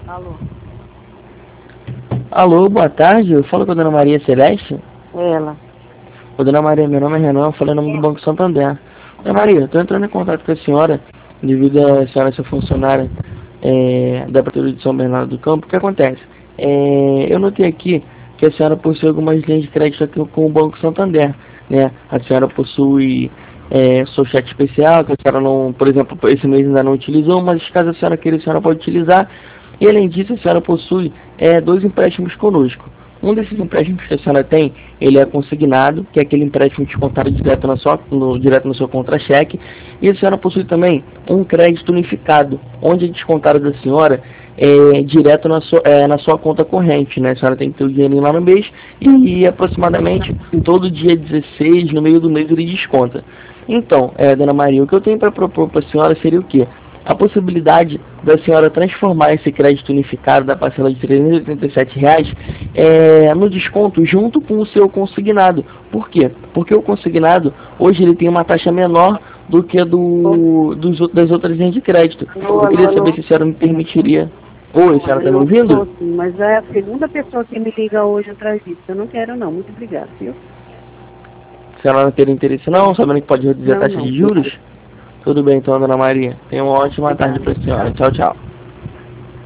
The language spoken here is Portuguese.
Alô? Alô, boa tarde. Eu falo com a dona Maria Celeste. Ela. Ô, dona Maria, meu nome é Renan, eu falo em nome do Banco Santander. Dona Maria, estou entrando em contato com a senhora devido a senhora ser funcionária da Prefeitura de São Bernardo do Campo. O que acontece? Eu notei aqui que a senhora possui algumas linhas de crédito aqui com o Banco Santander, né? A senhora possui seu chat especial, que a senhora não, por exemplo, esse mês ainda não utilizou, mas caso a senhora queira, a senhora pode utilizar. E além disso, a senhora possui dois empréstimos conosco. Um desses empréstimos que a senhora tem, ele é consignado, que é aquele empréstimo descontado direto no seu contra-cheque. E a senhora possui também um crédito unificado, onde é descontado da senhora direto na sua conta corrente, né? A senhora tem que ter o dinheirinho lá no mês e aproximadamente todo dia 16, no meio do mês, ele desconta. Então, dona Maria, o que eu tenho para propor para a senhora seria o quê? A possibilidade da senhora transformar esse crédito unificado da parcela de R$ 387 no desconto junto com o seu consignado. Por quê? Porque o consignado, hoje, ele tem uma taxa menor do que das outras linhas de crédito. Eu queria saber se a senhora me permitiria. Oi, a senhora está me ouvindo? Sim, mas é a segunda pessoa que me liga hoje atrás disso. Eu não quero não, muito obrigada, viu? A senhora não tem interesse não, sabendo que pode reduzir a taxa de juros? Tudo bem então, dona Maria. Tenha uma ótima tarde para a senhora. Tchau, tchau.